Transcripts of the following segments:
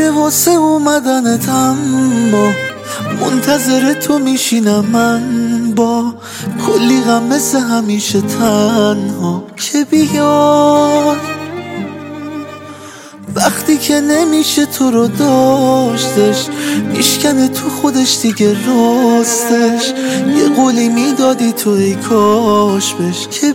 دیره واسه اومدنت، اما منتظر تو میشینم من با کلی غم مثل همیشه تنها که بیای. وقتی که نمیشه تو رو داشتش، میشکنه تو خودش دیگه راستش. یه قولی میدادی تو ای کاش بش که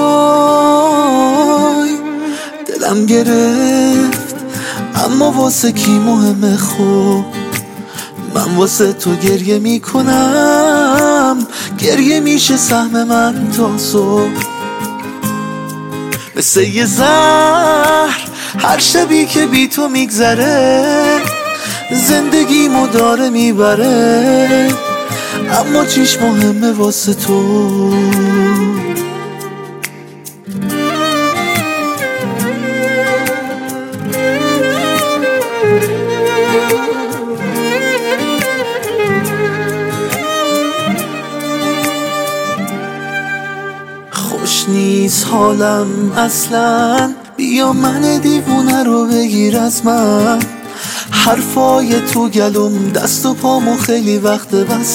بیای. دلم گرفت اما واسه کی مهمه؟ خوب من واسه تو گریه میکنم، گریه میشه سهم من تا صبح. مثل یه زهر هر شبی که بی تو میگذره، زندگیمو داره میبره. اما چیش مهمه واسه تو؟ خوش نیست حالم اصلا، بیا من دیوونه رو بگیر از من. حرفای تو گلوم دست و پامو خیلی وقت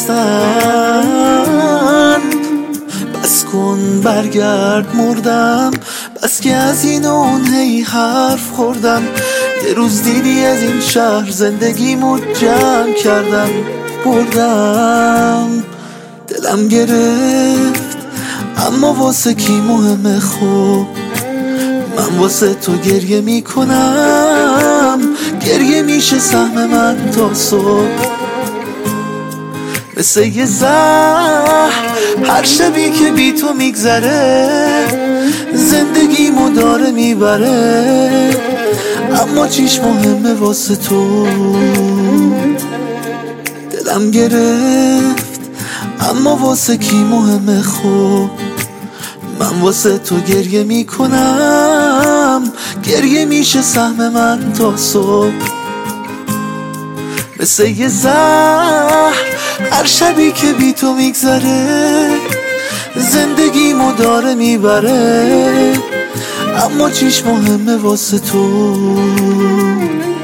بستن. بس کن برگرد مردم، بس که از این و اون هی حرف خوردم. یه روز دیدی از این شهر زندگیمو جمع کردم بردم. دلم گرفت اما واسه کی مهمه؟ خوب من واسه تو گریه میکنم، گریه میشه سهم من تا صبح. مثل یه زهر هر شبی که بی تو میگذره، زندگیمو داره میبره. اما چیش مهمه واسه تو؟ دلم گرفت اما واسه کی مهمه؟ خوب من واسه تو گریه میکنم، گریه میشه سهم من تا صبح. مثل یه زهر هر شبی که بی تو میگذره، زندگیمو داره میبره. اما چیش مهمه واسه تو؟